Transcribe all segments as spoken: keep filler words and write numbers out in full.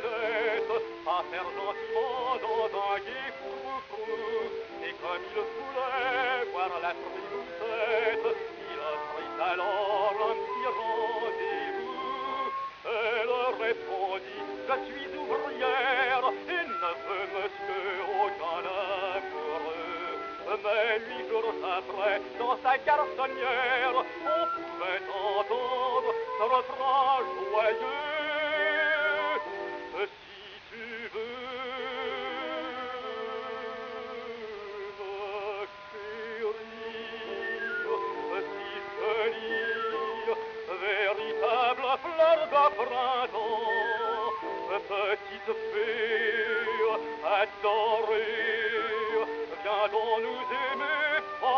tête, à faire gentiment dans un gai frou-frou. Et comme il voulait voir la triboussette, il offrit alors un petit rendez-vous. Elle répondit, je suis ouvrière et ne veux monsieur aucun amoureux. Mais huit jours après, dans sa garçonnière, on pouvait entendre ce refrain joyeux. Si tu veux, ma chérie, si jolie, véritable fleur de printemps, petite fée adorée, viens donc nous aimer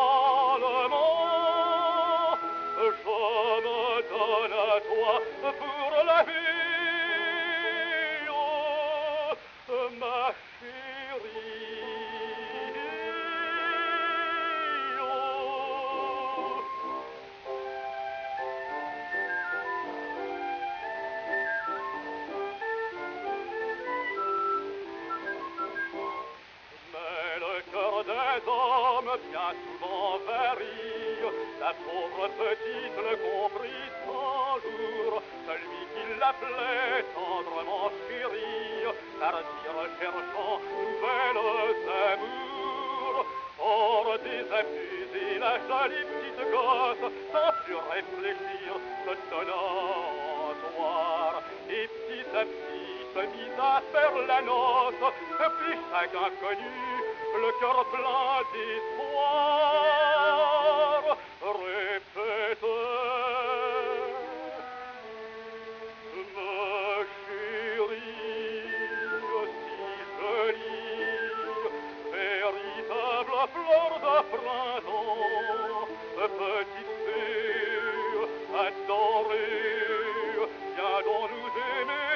follement. Je me donne à toi pour la vie, oh, ma chérie, oh. Mais le cœur des hommes bien souvent varie. La pauvre petite le comprit un jour, celui qui l'appelait tendrement chérie, partir cherchant nouvelles amours. Or désabusée, la jolie petite gosse, sans plus réfléchir, se donna en soir, et petit à petit se mit à faire la noce, puis chaque inconnu, le cœur plein d'espoir, répétait: ma chérie, si jolie, véritable fleur de printemps, petite fée adorée, viens donc nous aimer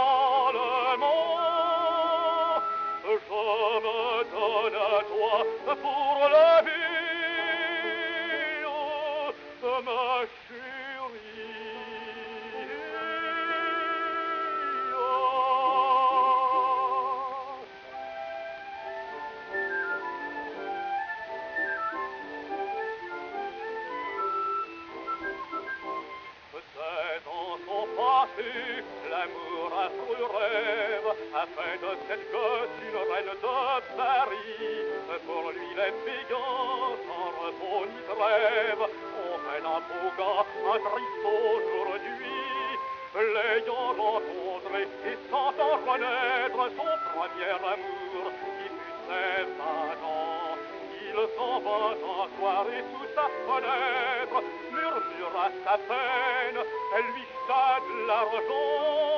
follement. Je me donne à toi pour la vie, oh, ma chérie, oh. C'est dans son passé, l'amour affreux rêve a fait de cette gosse une reine de Paris. Pour lui les payants, sans repos ni trêve, on mène un beau gars, un triste aujourd'hui. L'ayant rencontré et sentant renaître son premier amour, qui fut ses vingt ans, il s'en vint en soirée sous sa fenêtre, murmura sa peine, elle lui jeta de l'argent.